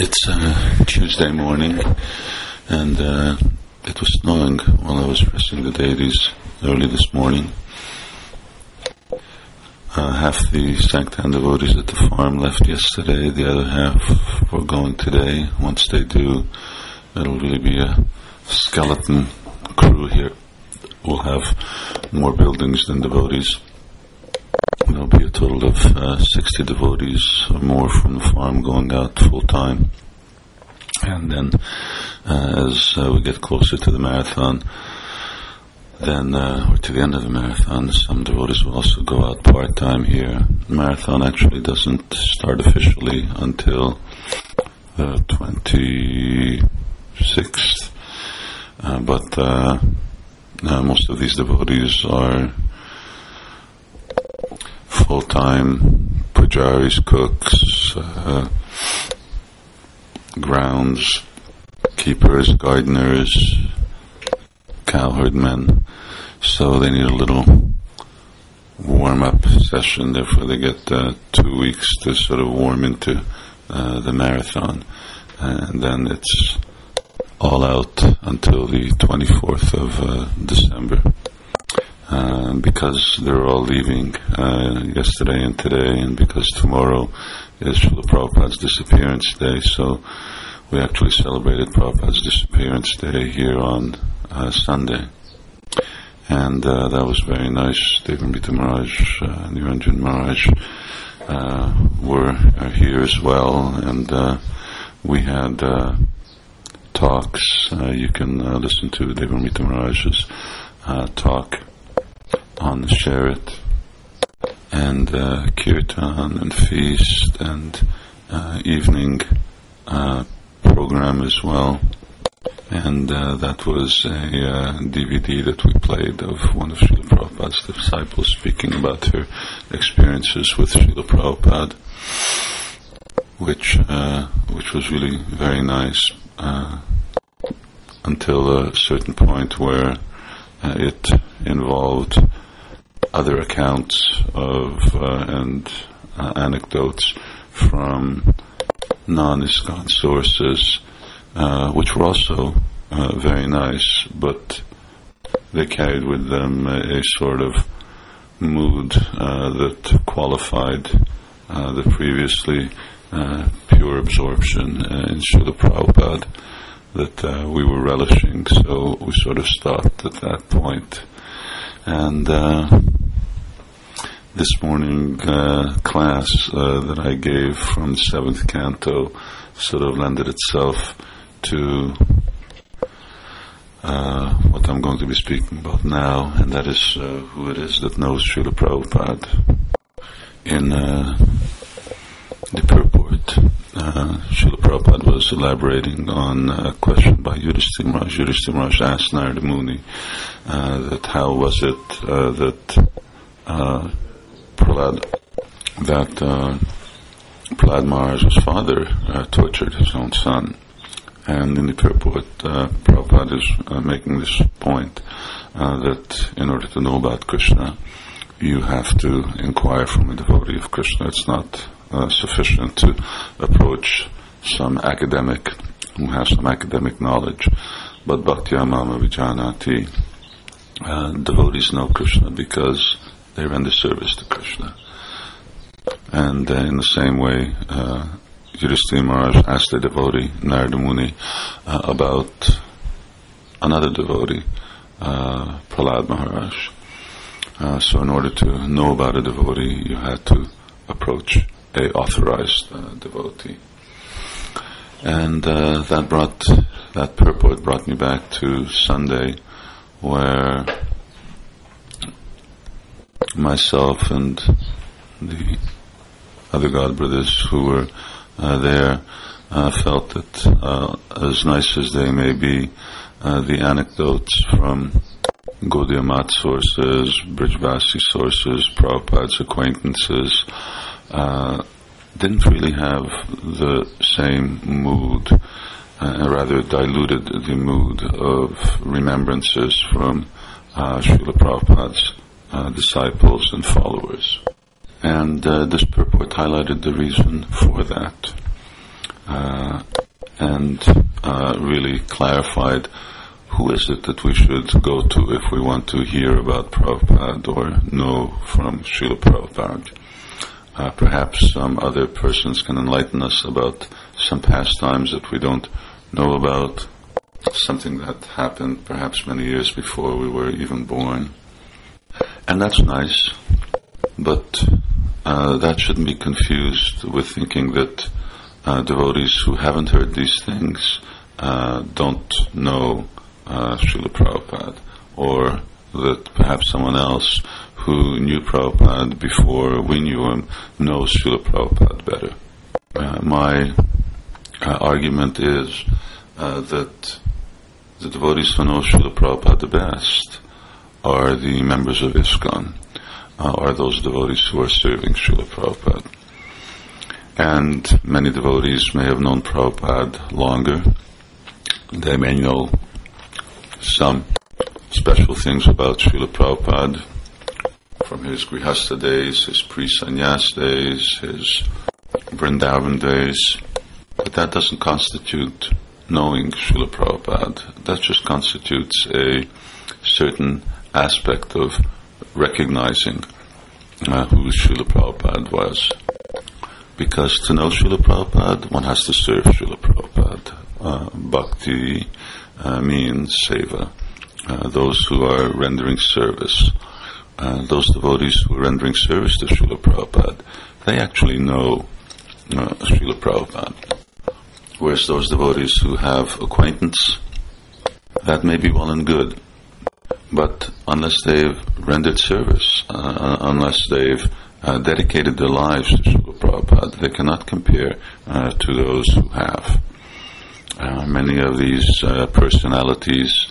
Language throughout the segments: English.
It's Tuesday morning, and it was snowing while I was pressing the deities early this morning. Half the Sanctan devotees at the farm left yesterday, the other half were going today. Once they do, it'll really be a skeleton crew here. We'll have more buildings than devotees. There'll be a total of 60 devotees or more from the farm going out full time. And then as we get closer to the marathon, then or to the end of the marathon, some devotees will also go out part-time here. The marathon actually doesn't start officially until the 26th, but most of these devotees are full-time pujaris, cooks, grounds keepers, gardeners, cowherd men. So they need a little warm-up session. Therefore, they get 2 weeks to sort of warm into the marathon, and then it's all out until the 24th of December. Because they're all leaving yesterday and today, and because tomorrow is Srila Prabhupada's disappearance day, so we actually celebrated Prabhupada's disappearance day here on Sunday. And that was very nice. Devamrita Maharaj, Niranjan Maharaj were here as well, and we had talks. You can listen to Devamrita Maharaj's talk on the Sheret, and kirtan and feast and evening program as well. And that was a DVD that we played of one of Srila Prabhupada's disciples speaking about her experiences with Srila Prabhupada, which was really very nice until a certain point where it involved other accounts of and anecdotes from non-ISKCON sources, which were also very nice, but they carried with them a sort of mood that qualified the previously pure absorption in Srila Prabhupada that we were relishing. So we sort of stopped at that point. And this morning class that I gave from the 7th canto sort of lended itself to what I'm going to be speaking about now, and that is who it is that knows Srila Prabhupada. In the purport, Srila Prabhupada was elaborating on a question by Yudhishthira Maharaj. Yudhishthira Maharaj asked Narada Muni that how was it that Prahlad Maharaj's father tortured his own son. And in the purport, Prabhupada is making this point that in order to know about Krishna, you have to inquire from a devotee of Krishna. It's not sufficient to approach some academic who has some academic knowledge, but Bhaktya Mama Vijanati, devotees know Krishna because they render service to Krishna. And in the same way, Yudhishthira Maharaj asked a devotee, Narada Muni, about another devotee, Prahlad Maharaj. So in order to know about a devotee, you had to approach a authorized devotee. And that purport brought me back to Sunday, where myself and the other God brothers who were there felt that as nice as they may be, the anecdotes from Gaudiya Math sources, Brijvasi sources, Prabhupada's acquaintances, didn't really have the same mood, rather diluted the mood of remembrances from Srila Prabhupada's disciples and followers. And this purport highlighted the reason for that. really clarified who is it that we should go to if we want to hear about Prabhupada or know from Srila Prabhupada. Perhaps some other persons can enlighten us about some pastimes that we don't know about, something that happened perhaps many years before we were even born. And that's nice, but that shouldn't be confused with thinking that devotees who haven't heard these things don't know Srila Prabhupada, or that perhaps someone else who knew Prabhupada before we knew him knows Srila Prabhupada better. My argument is that the devotees who know Srila Prabhupada the best are the members of ISKCON, are those devotees who are serving Srila Prabhupada. And many devotees may have known Prabhupada longer. They may know some special things about Srila Prabhupada from his Grihastha days, his pre-sannyas days, his Vrindavan days, but that doesn't constitute knowing Srila Prabhupada. That just constitutes a certain aspect of recognizing who Srila Prabhupada was. Because to know Srila Prabhupada, one has to serve Srila Prabhupada. Bhakti means seva, those who are rendering service. Those devotees who are rendering service to Srila Prabhupada, they actually know Srila Prabhupada. Whereas those devotees who have acquaintance, that may be well and good, but unless they've rendered service, unless they've dedicated their lives to Srila Prabhupada, they cannot compare to those who have. Many of these personalities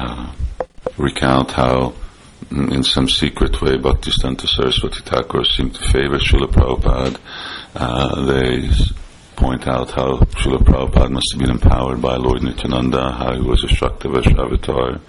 recount how in some secret way Bhaktisiddhanta Saraswati Thakur seemed to favor Srila Prabhupada. They point out how Srila Prabhupada must have been empowered by Lord Nityananda, how he was a Shaktavash avatar.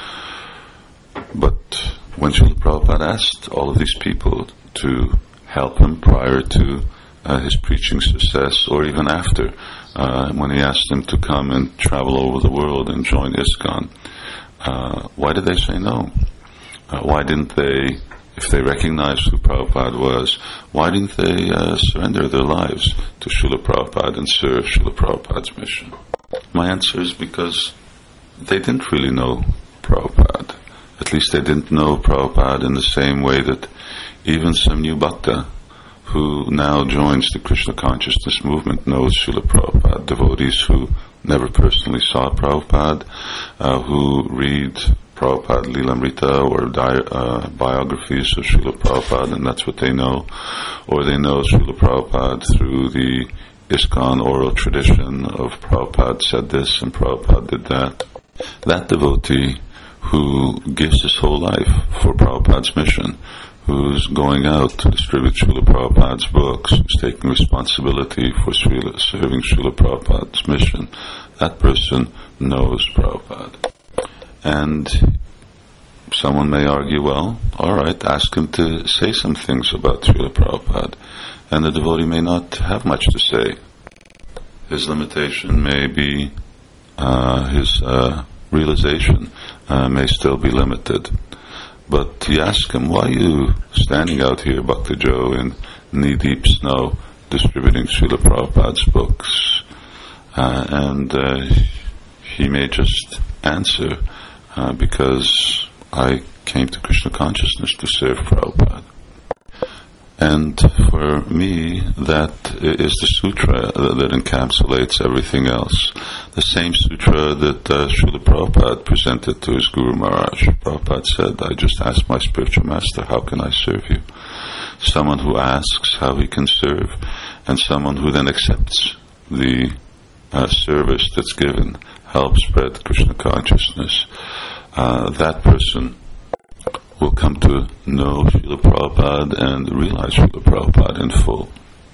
But when Srila Prabhupada asked all of these people to help him prior to his preaching success, or even after, when he asked them to come and travel over the world and join ISKCON, why did they say no? Why didn't they, if they recognized who Prabhupada was, why didn't they surrender their lives to Srila Prabhupada and serve Srila Prabhupada's mission? My answer is because they didn't really know Prabhupada. At least they didn't know Prabhupada in the same way that even some new bhakta who now joins the Krishna consciousness movement knows Srila Prabhupada. Devotees who never personally saw Prabhupada, who read Prabhupada Lilamrita or biographies of Srila Prabhupada, and that's what they know. Or they know Srila Prabhupada through the ISKCON oral tradition of Prabhupada said this and Prabhupada did that. That devotee who gives his whole life for Prabhupada's mission, who's going out to distribute Srila Prabhupada's books, who's taking responsibility for serving Srila Prabhupada's mission, that person knows Prabhupada. And someone may argue, well, alright, ask him to say some things about Srila Prabhupada. And the devotee may not have much to say. His limitation may be his realization may still be limited. But you ask him, why are you standing out here, Bhakta Joe, in knee-deep snow, distributing Srila Prabhupada's books? And he may just answer, because I came to Krishna consciousness to serve Prabhupada. And for me, that is the sutra that encapsulates everything else. The same sutra that Srila Prabhupada presented to his Guru Maharaj. Prabhupada said, I just asked my spiritual master, how can I serve you? Someone who asks how he can serve, and someone who then accepts the service that's given, helps spread Krishna consciousness. That person will come to know Srila Prabhupada and realize Srila Prabhupada in full.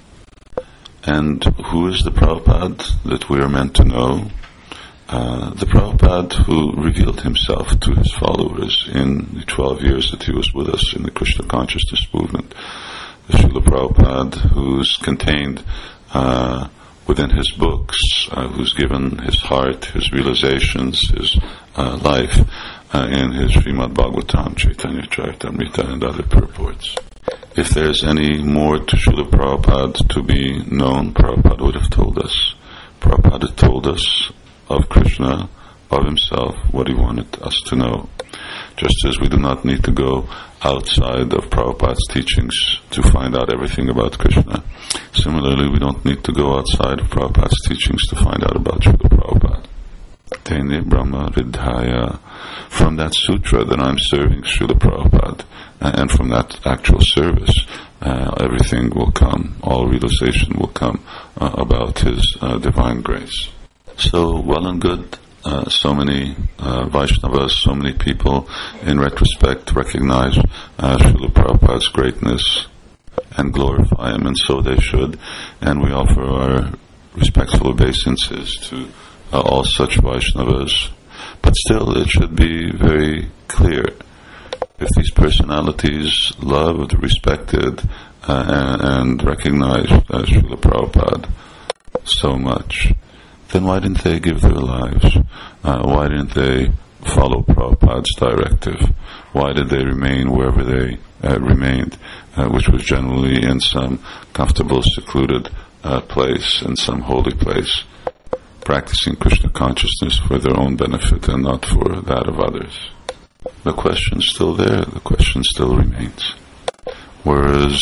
And who is the Prabhupada that we are meant to know? The Prabhupada who revealed himself to his followers in the 12 years that he was with us in the Krishna consciousness movement. The Srila Prabhupada who's contained within his books, who's given his heart, his realizations, his life in his Srimad Bhagavatam, Chaitanya Charitamrita, and other purports. If there's any more to Srila Prabhupada to be known, Prabhupada would have told us. Prabhupada told us of Krishna, of himself, what he wanted us to know. Just as we do not need to go outside of Prabhupada's teachings to find out everything about Krishna, similarly, we don't need to go outside of Prabhupada's teachings to find out about Srila Prabhupada. Tene Brahma Ridhaya. From that sutra that I'm serving Srila Prabhupada, and from that actual service, everything will come, all realization will come about his divine grace. So, well and good. So many Vaishnavas, so many people in retrospect recognize Srila Prabhupada's greatness and glorify him, and so they should. And we offer our respectful obeisances to all such Vaishnavas. But still, it should be very clear, if these personalities loved, respected, and recognized Srila Prabhupada so much, then why didn't they give their lives? Why didn't they follow Prabhupada's directive? Why did they remain wherever they remained, which was generally in some comfortable, secluded place, in some holy place, practicing Krishna consciousness for their own benefit and not for that of others? The question's still there, the question still remains. Whereas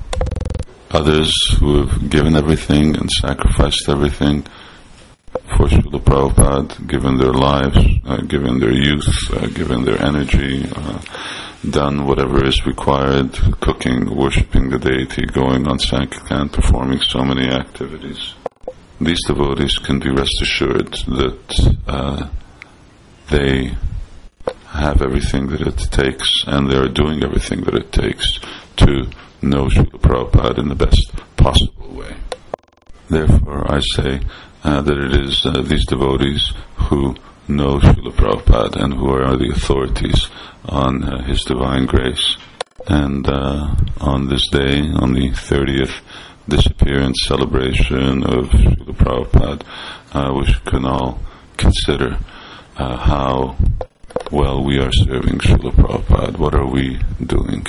others who have given everything and sacrificed everything for Srila Prabhupada, given their lives, given their youth, given their energy, done whatever is required, cooking, worshipping the deity, going on Sankirtan, performing so many activities. These devotees can be rest assured that they have everything that it takes, and they are doing everything that it takes to know Srila Prabhupada in the best possible way. Therefore, I say that it is these devotees who know Srila Prabhupada and who are the authorities on his divine grace. And on this day, on the 30th disappearance celebration of Srila Prabhupada, we can all consider how well we are serving Srila Prabhupada. What are we doing?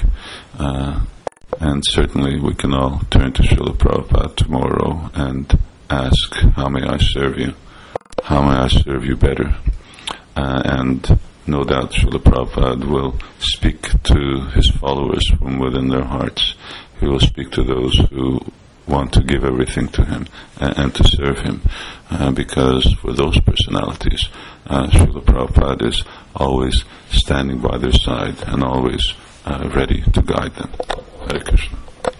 And certainly we can all turn to Srila Prabhupada tomorrow and ask, how may I serve you? How may I serve you better? And no doubt Srila Prabhupada will speak to his followers from within their hearts. He will speak to those who want to give everything to him and to serve him, because for those personalities, Srila Prabhupada is always standing by their side and always ready to guide them. Hare Krishna.